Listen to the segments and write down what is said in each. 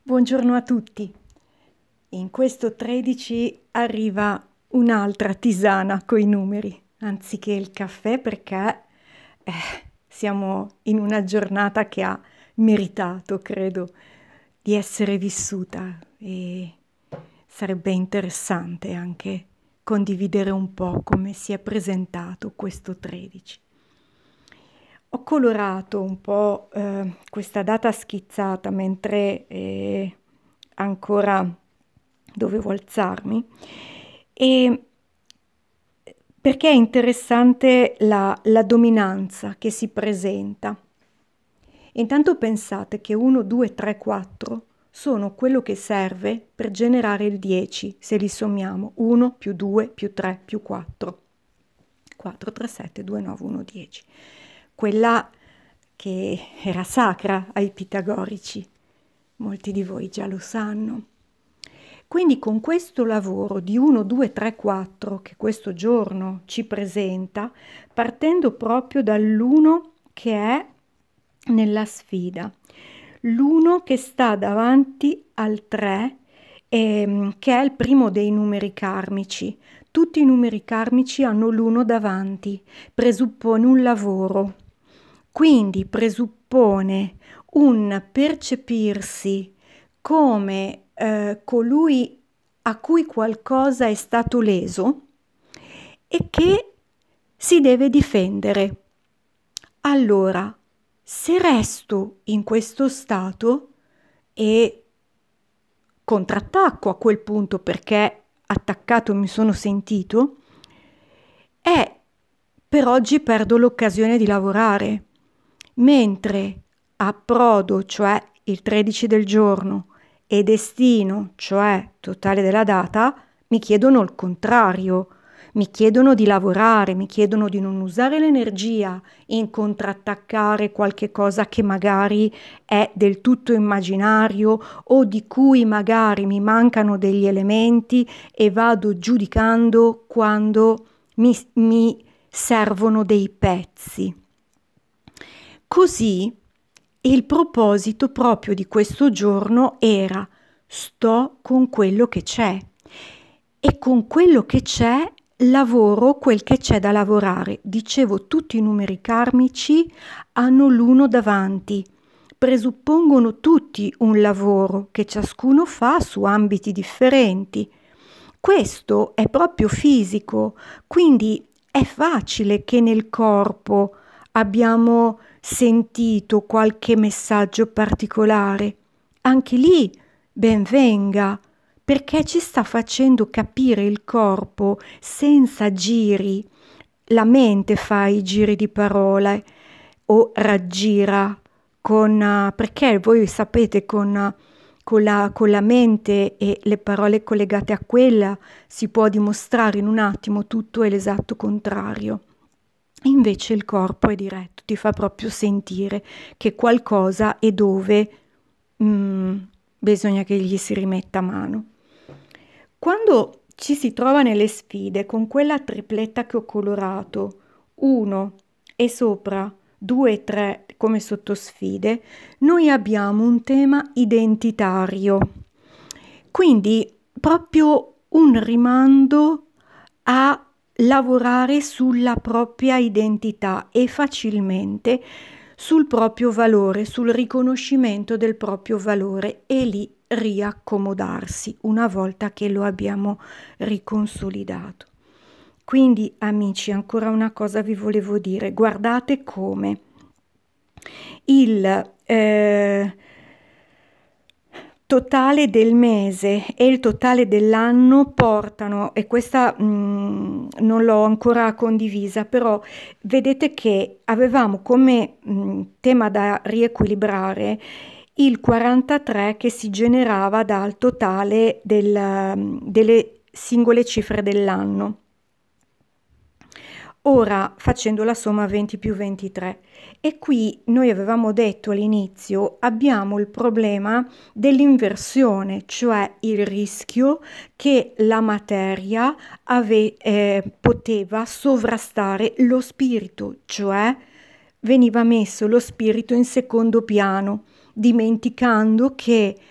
Buongiorno a tutti. In questo 13 arriva un'altra tisana coi numeri, anziché il caffè, perché eh, siamo in una giornata che ha meritato, credo, di essere vissuta e sarebbe interessante anche condividere un po' come si è presentato questo 13. Ho colorato un po' questa data schizzata mentre ancora dovevo alzarmi e perché è interessante la dominanza che si presenta. Intanto pensate che 1, 2, 3, 4 sono quello che serve per generare il 10, se li sommiamo 1 più 2 più 3 più 4. 4, 3, 7, 2, 9, 1, 10. Quella che era sacra ai pitagorici. Molti di voi già lo sanno. Quindi con questo lavoro di 1, 2, 3, 4 che questo giorno ci presenta, partendo proprio dall'1 che è nella sfida, l'1 che sta davanti al 3, che è il primo dei numeri karmici. Tutti i numeri karmici hanno l'1 davanti, presuppone un lavoro, quindi presuppone un percepirsi come colui a cui qualcosa è stato leso e che si deve difendere. Allora, se resto in questo stato e contrattacco a quel punto perché attaccato mi sono sentito, per oggi perdo l'occasione di lavorare, mentre approdo, cioè il 13 del giorno, e destino, cioè totale della data, mi chiedono il contrario, mi chiedono di lavorare, mi chiedono di non usare l'energia in contrattaccare qualche cosa che magari è del tutto immaginario o di cui magari mi mancano degli elementi e vado giudicando quando mi servono dei pezzi. Così il proposito proprio di questo giorno era: sto con quello che c'è e con quello che c'è lavoro quel che c'è da lavorare. Dicevo, tutti i numeri karmici hanno l'1 davanti, presuppongono tutti un lavoro che ciascuno fa su ambiti differenti. Questo è proprio fisico, quindi è facile che nel corpo abbiamo sentito qualche messaggio particolare. Anche lì ben venga, perché ci sta facendo capire il corpo senza giri. La mente fa i giri di parole o raggira perché voi sapete con la mente e le parole collegate a quella si può dimostrare in un attimo tutto e l'esatto contrario. Invece il corpo è diretto, ti fa proprio sentire che qualcosa e dove bisogna che gli si rimetta mano. Quando ci si trova nelle sfide con quella tripletta che ho colorato, 1 e sopra 2 e 3 come sottosfide, noi abbiamo un tema identitario. Quindi proprio un rimando a lavorare sulla propria identità e facilmente sul proprio valore, sul riconoscimento del proprio valore e lì riaccomodarsi una volta che lo abbiamo riconsolidato. Quindi amici, ancora una cosa vi volevo dire, guardate come il totale del mese e il totale dell'anno portano, e questa non l'ho ancora condivisa, però vedete che avevamo come tema da riequilibrare il 43 che si generava dal totale delle singole cifre dell'anno. Ora facendo la somma 20 più 23 e qui noi avevamo detto all'inizio abbiamo il problema dell'inversione, cioè il rischio che la materia poteva sovrastare lo spirito, cioè veniva messo lo spirito in secondo piano, dimenticando che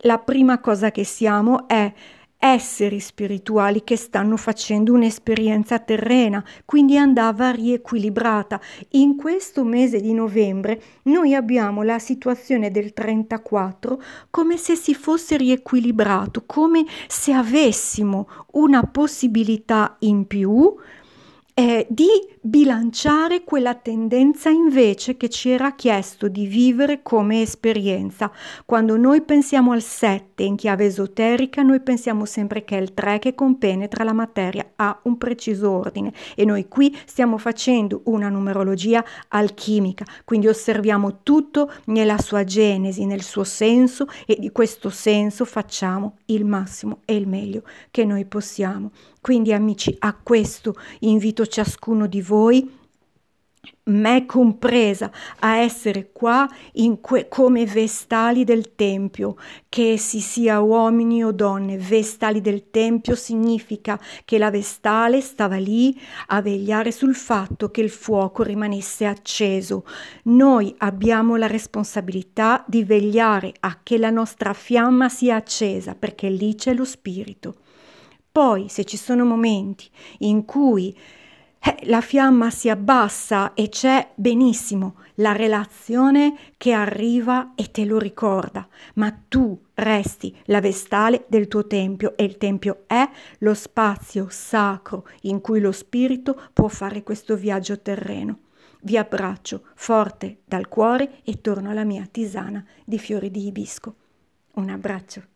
la prima cosa che siamo è esseri spirituali che stanno facendo un'esperienza terrena, quindi andava riequilibrata. In questo mese di novembre noi abbiamo la situazione del 34 come se si fosse riequilibrato, come se avessimo una possibilità in più di bilanciare quella tendenza invece che ci era chiesto di vivere come esperienza. Quando noi pensiamo al 7 in chiave esoterica, noi pensiamo sempre che è il 3 che compenetra la materia, ha un preciso ordine, e noi qui stiamo facendo una numerologia alchimica, quindi osserviamo tutto nella sua genesi, nel suo senso, e di questo senso facciamo il massimo e il meglio che noi possiamo. Quindi amici, a questo invito ciascuno di voi, me compresa, a essere qua come vestali del Tempio, che si sia uomini o donne. Vestali del Tempio significa che la vestale stava lì a vegliare sul fatto che il fuoco rimanesse acceso. Noi abbiamo la responsabilità di vegliare a che la nostra fiamma sia accesa, perché lì c'è lo spirito. Poi, se ci sono momenti in cui la fiamma si abbassa e c'è benissimo la relazione che arriva e te lo ricorda, ma tu resti la vestale del tuo tempio, e il tempio è lo spazio sacro in cui lo spirito può fare questo viaggio terreno. Vi abbraccio forte dal cuore e torno alla mia tisana di fiori di ibisco. Un abbraccio.